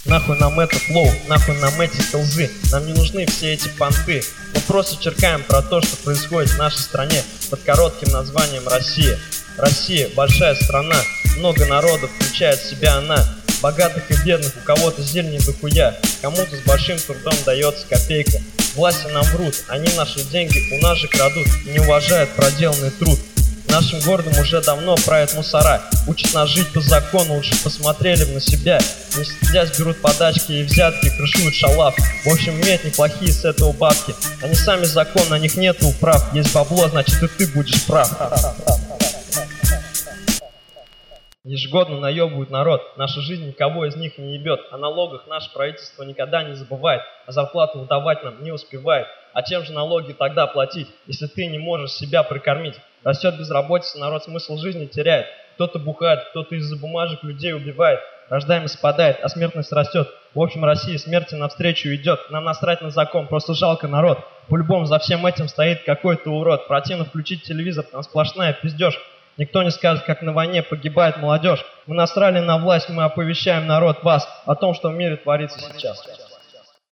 Нахуй нам это флоу, нахуй нам эти стелзы. Нам не нужны все эти понты. Мы просто черкаем про то, что происходит в нашей стране под коротким названием Россия. Россия – большая страна, много народов, включает в себя она. Богатых и бедных, у кого-то зелени дохуя, кому-то с большим трудом дается копейка. Власти нам врут, они наши деньги у нас же крадут и не уважают проделанный труд. Нашим городом уже давно правят мусора, учат нас жить по закону, лучше посмотрели бы на себя. Не стыдясь берут подачки и взятки, крышуют шалав. В общем, имеют неплохие с этого бабки. Они сами закон, на них нету управ. Есть бабло, значит и ты будешь прав. Ежегодно наебывают народ, наша жизнь никого из них не ебет. О налогах наше правительство никогда не забывает, а зарплату выдавать нам не успевает. А чем же налоги тогда платить, если ты не можешь себя прокормить? Растет безработица, народ смысл жизни теряет. Кто-то бухает, кто-то из-за бумажек людей убивает. Рождаемость спадает, а смертность растет. В общем, Россия смерти навстречу идет. Нам насрать на закон, просто жалко народ. По-любому за всем этим стоит какой-то урод. Противно включить телевизор, там сплошная пиздеж. Никто не скажет, как на войне погибает молодежь. Мы насрали на власть, мы оповещаем народ вас о том, что в мире творится сейчас.